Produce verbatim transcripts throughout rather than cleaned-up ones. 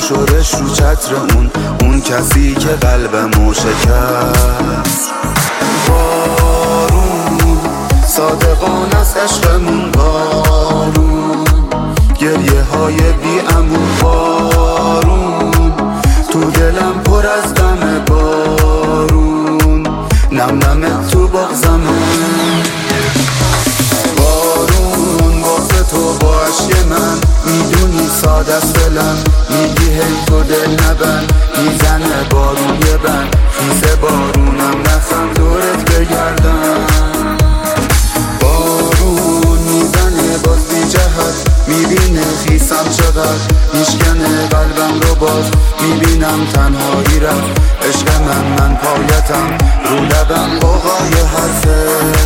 شورش رو چتر اون اون کسی که قلبمو شکست. بارون صادقانه است عشقمون، بارون گریه های بی امون، بارون تو دلم پر از غم، بارون نم نم تو بغضمون. بارون واسه تو با عشق من، میدونی ساده است دلم، میگی هی تو دل نبند، میزنه بارون یه بند، خیزه بارونم نخم دورت بگردم. بارون میزنه باز بی جهت، میبینه خیسم چقدر، میشکنه قلبم رو باز، میبینم تنهایی رفت عشق من، من پایتم رو لبم قوقای حرفه.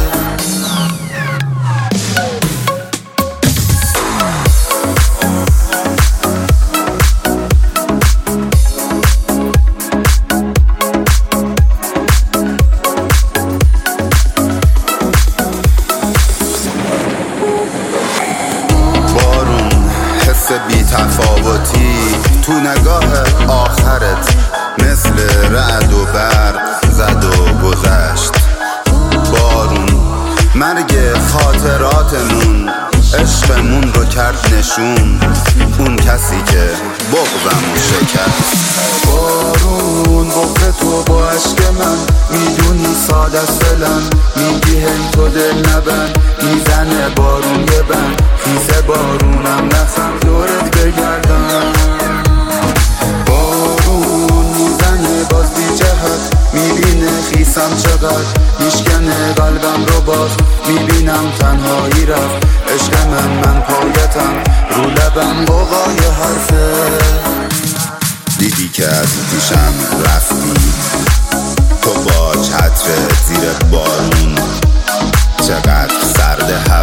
بی تفاوتی تو نگاه آخرت، مثل رعد و برق زد و گذشت. بارون مرگ خاطراتمون، عشقمون رو کرد نشون، اون کسی که بغضمو شکست. بارون بغض تو با عشق من، میدونی ساده است دلم، میگی هی تو دل نبند، میزنه بارون یه بند، خیزه بارونم نخم دورت بگردم. بارون میزنه باز بی جهت، میبینه خیسم چقدر، میشکنه قلبم رو باز، میبینم تنهایی رفت عشق من، من پایتم رو لبم قوقای حرفه. دیدی که از پیشم رفتی تو با چتر زیر بارون، چقدر سرد